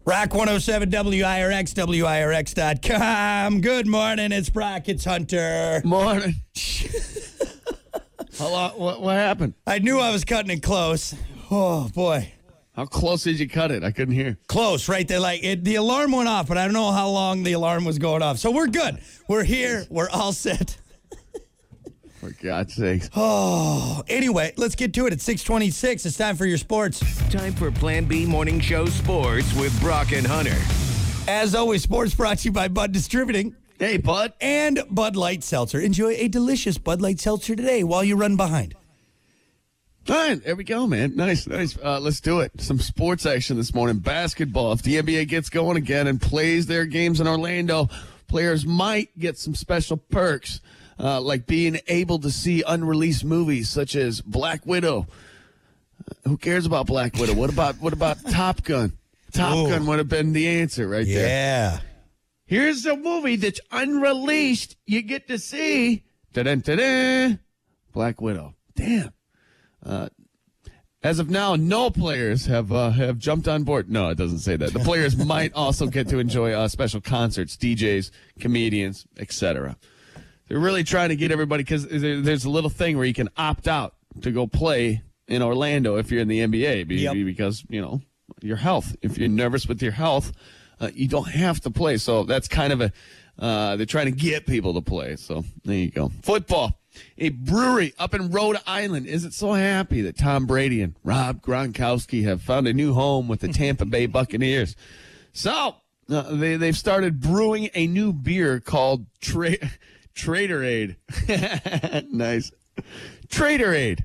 Rock 107 WIRX, WIRX.com. Good morning. It's Brock. It's Hunter. Morning. Hello. What happened? I knew I was cutting it close. Oh, boy. How close did you cut it? I couldn't hear. Close, right there. The alarm went off, but I don't know how long the alarm was going off. So we're good. We're here. We're all set. For God's sakes. Oh, anyway, let's get to it. It's 6:26. It's time for your sports. Time for Plan B Morning Show Sports with Brock and Hunter. As always, sports brought to you by Bud Distributing. Hey, Bud. And Bud Light Seltzer. Enjoy a delicious Bud Light Seltzer today while you run behind. All right, there we go, man. Nice. Let's do it. Some sports action this morning. Basketball. If the NBA gets going again and plays their games in Orlando, players might get some special perks. Like being able to see unreleased movies such as Black Widow. Who cares about Black Widow? What about Top Gun? Top Gun would have been the answer right there. Yeah. Here's a movie that's unreleased. You get to see. Da-dun-da-dun, Black Widow. Damn. As of now, no players have jumped on board. No, it doesn't say that. The players might also get to enjoy special concerts, DJs, comedians, etc. They're really trying to get everybody, because there's a little thing where you can opt out to go play in Orlando if you're in the NBA because, your health. If you're nervous with your health, you don't have to play. So that's kind of they're trying to get people to play. So there you go. Football. A brewery up in Rhode Island isn't so happy that Tom Brady and Rob Gronkowski have found a new home with the Tampa Bay Buccaneers. So they've started brewing a new beer called Traderade. Nice. Traderade.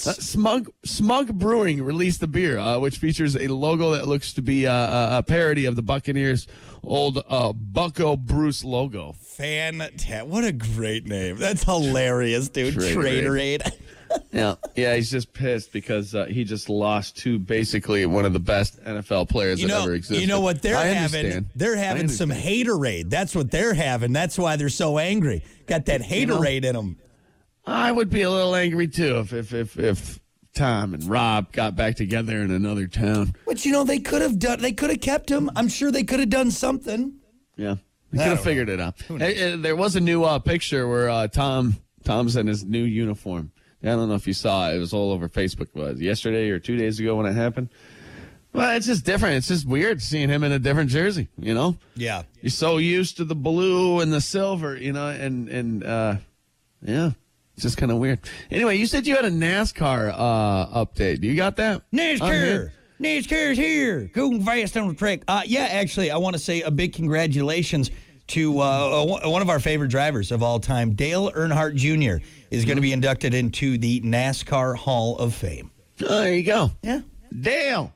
Smug Brewing released the beer, which features a logo that looks to be a parody of the Buccaneers' old Bucko Bruce logo. Fantastic. What a great name. That's hilarious, dude. Traderade. Yeah, he's just pissed because he just lost to basically one of the best NFL players that ever existed. You know what they're having? They're having some haterade. That's what they're having. That's why they're so angry. Got that haterade in them. I would be a little angry too if Tom and Rob got back together in another town. But they could have kept him. I'm sure they could have done something. Yeah, they could have figured it out. Hey, there was a new picture where Tom's in his new uniform. I don't know if you saw it. It was all over Facebook. Was it yesterday or 2 days ago when it happened? Well, it's just different. It's just weird seeing him in a different jersey, Yeah. You're so used to the blue and the silver, and yeah, it's just kind of weird. Anyway, you said you had a NASCAR update. You got that? NASCAR's here. Going fast on the track. Actually, I want to say a big congratulations to one of our favorite drivers of all time, Dale Earnhardt Jr. is going to be inducted into the NASCAR Hall of Fame. Oh, there you go. Yeah. Dale.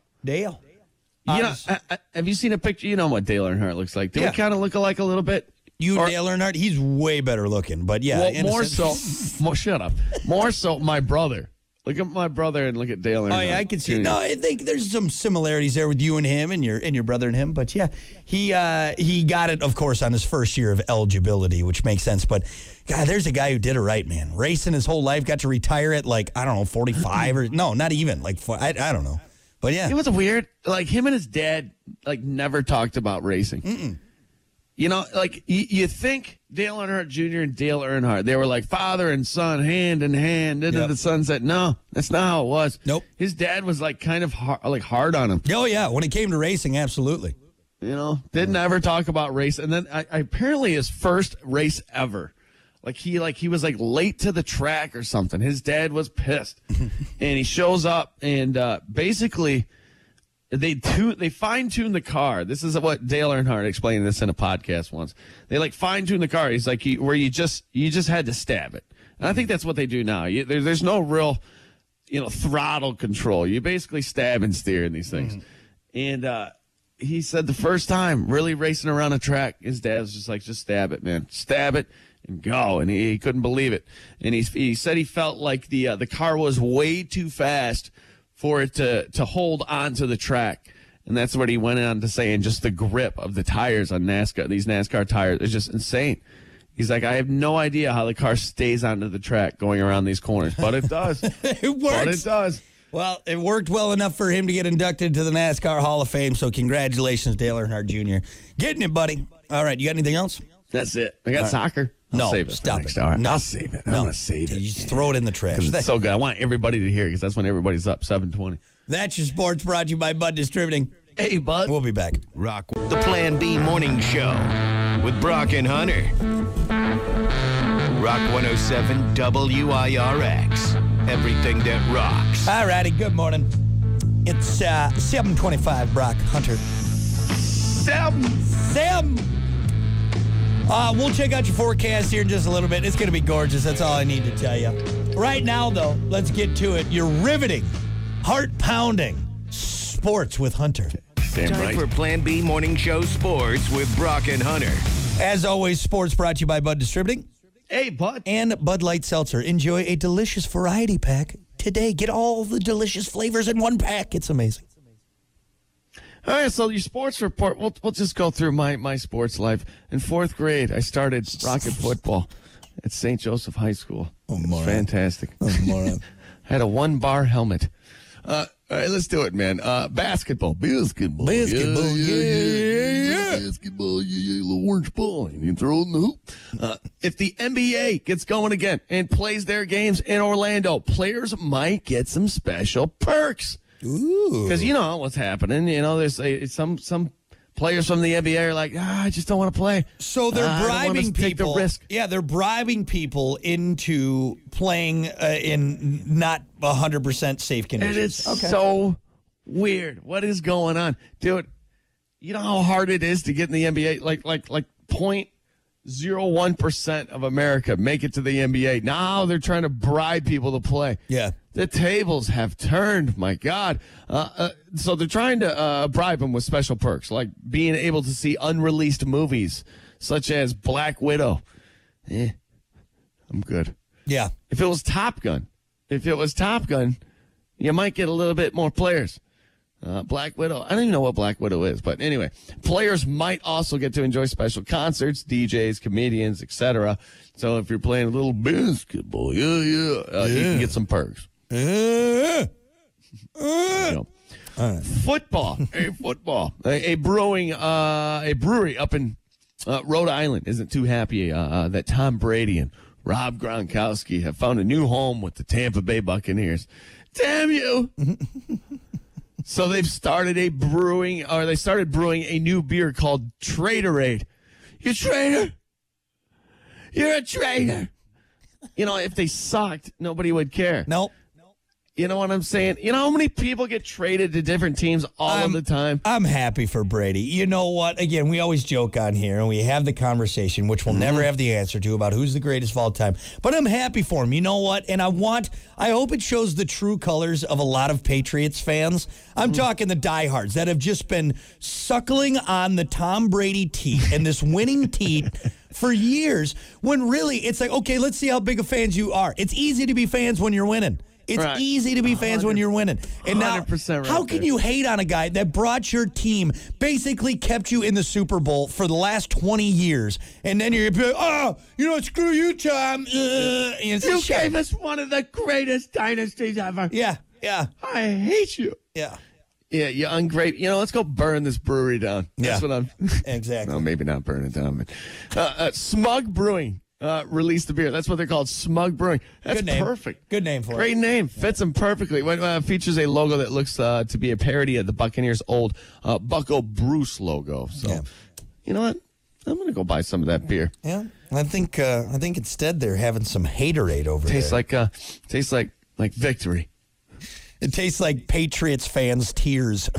Have you seen a picture? You know what Dale Earnhardt looks like. Do we kind of look alike a little bit? Dale Earnhardt, he's way better looking, but yeah. Well, shut up. More so my brother. Look at my brother and look at Dale Earnhardt. Oh, yeah, I can see it. No, I think there's some similarities there with you and him and your brother and him. But, yeah, he got it, of course, on his first year of eligibility, which makes sense. But, God, there's a guy who did it right, man. Racing his whole life, got to retire at, 45 or – no, not even. I don't know. But, yeah. It was weird. Him and his dad, never talked about racing. Mm-mm. You think Dale Earnhardt Jr. and Dale Earnhardt, they were like father and son, hand in hand, into the sunset. No, that's not how it was. Nope. His dad was kind of hard on him. Oh, yeah. When it came to racing, absolutely. Didn't ever talk about race. And then apparently his first race ever, he was late to the track or something. His dad was pissed. And he shows up and basically they fine-tune the car. This is what Dale Earnhardt explained this in a podcast once. They fine-tune the car. He's where you just had to stab it. And I think that's what they do now. There's no real, throttle control. You basically stab and steer in these things. Mm-hmm. And he said the first time really racing around a track, his dad was just stab it, man. Stab it and go. And he couldn't believe it. And he said he felt like the car was way too fast for it to hold on to the track. And that's what he went on to say. And just the grip of the tires on NASCAR, these NASCAR tires, is just insane. He's like, I have no idea how the car stays onto the track going around these corners, but it does. It works. But it does. Well, it worked well enough for him to get inducted to the NASCAR Hall of Fame, so congratulations, Dale Earnhardt Jr. Getting it, buddy. All right, you got anything else? That's it. I got soccer. No, save it stop next it. hour. No. I'll save it. I'm going to save it. You just throw it in the trash. Because it's so good. I want everybody to hear it because that's when everybody's up, 7:20. That's your sports brought to you by Bud Distributing. Hey, bud. We'll be back. Rock the Plan B Morning Show with Brock and Hunter. Rock 107 WIRX. Everything that rocks. All righty, good morning. It's 7:25, Brock Hunter. Sam. We'll check out your forecast here in just a little bit. It's going to be gorgeous. That's all I need to tell you. Right now, though, let's get to it. Your riveting, heart-pounding sports with Hunter. Damn Time right. for Plan B Morning Show Sports with Brock and Hunter. As always, sports brought to you by Bud Distributing Hey, bud. and Bud Light Seltzer. Enjoy a delicious variety pack today. Get all the delicious flavors in one pack. It's amazing. All right, so your sports report, we'll just go through my sports life. In 4th grade, I started rocket football at St. Joseph High School. It's fantastic. I had a 1-bar helmet. All right, let's do it, man. Basketball. Basketball, yeah. Basketball, yeah, little orange ball. And you throw it in the hoop. If the NBA gets going again and plays their games in Orlando, players might get some special perks. Ooh. Because you know what's happening. You know, there's some players from the NBA are like, I just don't want to play. So they're I don't wanna bribing take the people. risk. Yeah, they're bribing people into playing in not 100% safe And conditions. it's so weird. What is going on, dude? You know how hard it is to get in the NBA. Like 0.01% of America make it to the NBA. Now they're trying to bribe people to play. Yeah. The tables have turned, my God. So they're trying to bribe them with special perks, like being able to see unreleased movies, such as Black Widow. I'm good. Yeah. If it was Top Gun, you might get a little bit more players. Black Widow. I don't even know what Black Widow is, but anyway, players might also get to enjoy special concerts, DJs, comedians, etc. So if you're playing a little basketball, you can get some perks. You know. Football. A brewery up in Rhode Island isn't too happy that Tom Brady and Rob Gronkowski have found a new home with the Tampa Bay Buccaneers. Damn you! So they've started brewing a new beer called Traderade. You traitor! You're a traitor! You know, if they sucked, nobody would care. Nope. You know what I'm saying? You know how many people get traded to different teams all of the time? I'm happy for Brady. You know what? Again, we always joke on here, and we have the conversation, which we'll never have the answer to, about who's the greatest of all time. But I'm happy for him. You know what? And I hope it shows the true colors of a lot of Patriots fans. I'm talking the diehards that have just been suckling on the Tom Brady teat and this winning teat for years, when really it's like, okay, let's see how big of fans you are. It's easy to be fans when you're winning. It's Right. easy to be fans when you're winning. And now, 100% right how can there. you hate on a guy that brought your team, basically kept you in the Super Bowl for the last 20 years, and then you're like, oh, screw you, Tom. You gave us one of the greatest dynasties ever. Yeah. I hate you. Yeah. Yeah, you ungrateful. Let's go burn this brewery down. That's Yeah. what I'm. Exactly. No, maybe not burn it down. But, Smug Brewing released the beer. That's what they're called, Smug Brewing. That's Good name. perfect. Good name for Great it. name. Fits them perfectly. Features a logo that looks to be a parody of the Buccaneers' old Bucko Bruce logo. So, Yeah. you know what? I'm going to go buy some of that beer. Yeah. I think instead they're having some haterade over Tastes there. like victory. It tastes like Patriots fans' tears.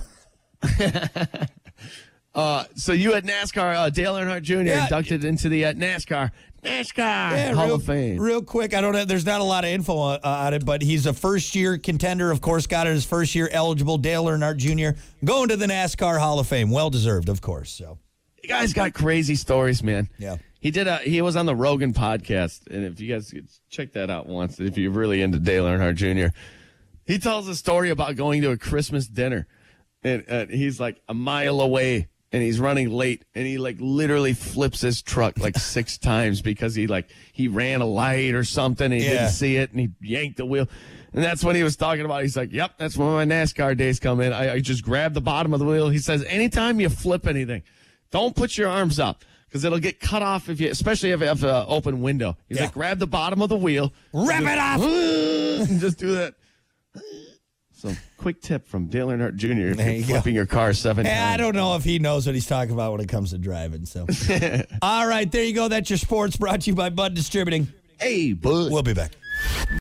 So you at NASCAR, Dale Earnhardt Jr. Yeah. inducted into the NASCAR Hall of Fame. Real quick, there's not a lot of info on it, but he's a first-year contender. Of course, got his first-year eligible. Dale Earnhardt Jr. going to the NASCAR Hall of Fame. Well-deserved, of course. So, You guys got crazy stories, man. Yeah. He was on the Rogan podcast, and if you guys could check that out once, if you're really into Dale Earnhardt Jr., he tells a story about going to a Christmas dinner, and he's like a mile away and he's running late, and he like literally flips his truck like 6 times because he ran a light or something, and he didn't see it, and he yanked the wheel. And that's when he was talking about. He's like, "Yep, that's when my NASCAR days come in. I just grab the bottom of the wheel." He says, "Anytime you flip anything, don't put your arms up because it'll get cut off especially if you have an open window." He's like, "Grab the bottom of the wheel, rip it off, and just do that." So, quick tip from Dale Earnhardt Jr. If you're flipping your car 7 times. I don't know if he knows what he's talking about when it comes to driving. So, all right, there you go. That's your sports brought to you by Bud Distributing. Hey, Bud. We'll be back.